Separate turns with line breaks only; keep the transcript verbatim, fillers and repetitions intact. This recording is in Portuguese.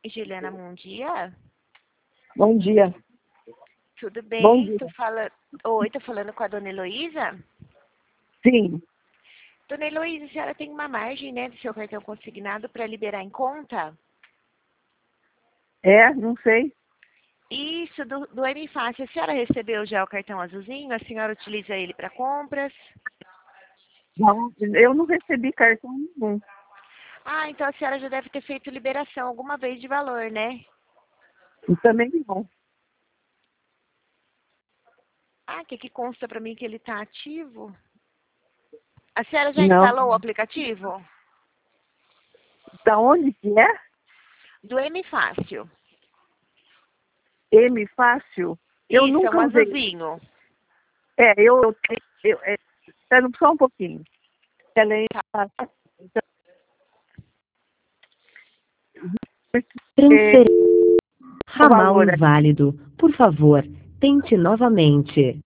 Juliana, bom dia.
Bom dia.
Tudo bem?
Bom dia.
Tô fala... Oi, tô falando com a dona Heloísa?
Sim.
Dona Heloísa, a senhora tem uma margem, né, do seu cartão consignado para liberar em conta?
É, não sei.
Isso, do, do M Fácil. A senhora recebeu já o cartão azulzinho? A senhora utiliza ele para compras?
Não, eu não recebi cartão nenhum.
Ah, então a senhora já deve ter feito liberação alguma vez de valor, né?
E também não.
Ah, que que consta para mim que ele está ativo? A senhora já
Não.
instalou o aplicativo?
Da onde que é?
Do M Fácil.
M Fácil? Eu
Isso, é um
nunca usei.
azulzinho.
É, eu, eu, eu é, espera só um pouquinho. Ela é fácil. Então,
Transfer...
o
Ramal
valor aqui.
inválido. Por favor, tente novamente.